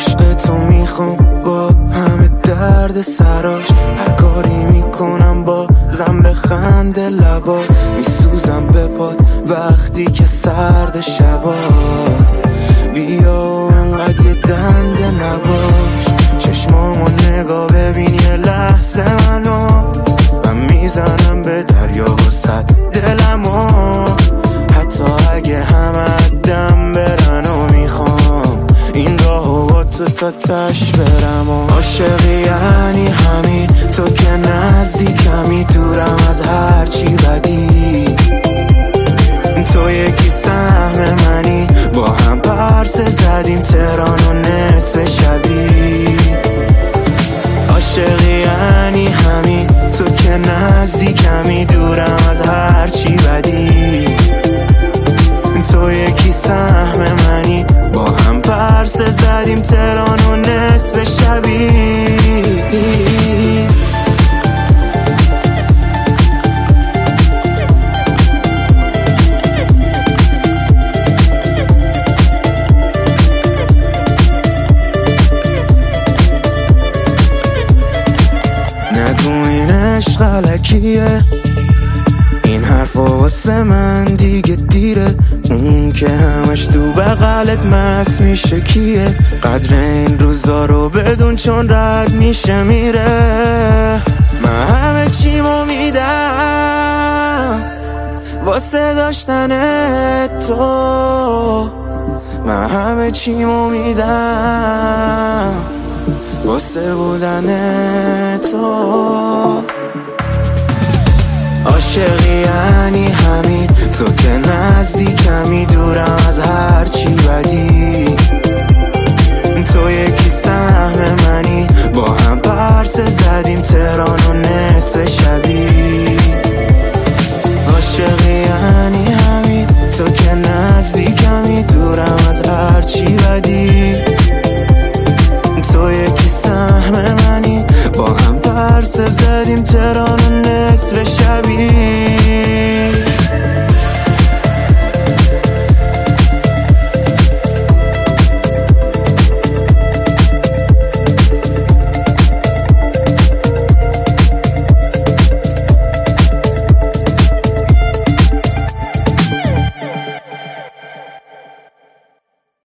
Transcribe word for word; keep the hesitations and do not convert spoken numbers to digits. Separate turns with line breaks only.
عشق تو میخوام با همه درد سراش، هر کاری میکنم با زن بخنده لبات، میسوزم به پات وقتی که سرد شبات. بیا انقدر یه دنده نباش، چشمامو نگاه ببین یه لحظه منو، من میزنم به دریا وسط دلمو، حتی اگه همه دم برن و میخوام این راهو با تو تا تش برم. و عاشقی یعنی همین، تو که نزدیکمی دورم از هرچی بدی، تو یکی سهم منی، با هم پرسه زدیم تهران و نصف شبی. عاشقی یعنی همین، تو که نزدیکمی دورم از هرچی بدی، تو یکی سهم منی، با هم پرسه زدیم تهران و نصف شبی. نگو این عشق غلکیه، این حرفا واسه من دیگه دیره، اون که همش تو بغلت مست میشه کیه، قدر این روزا رو بدون چون رد میشه میره. من همه چیمو میدم واسه داشتن تو، من همه چیمو میدم واسه بودن تو. عاشقی یعنی همین، تو که نزدیکمی دورم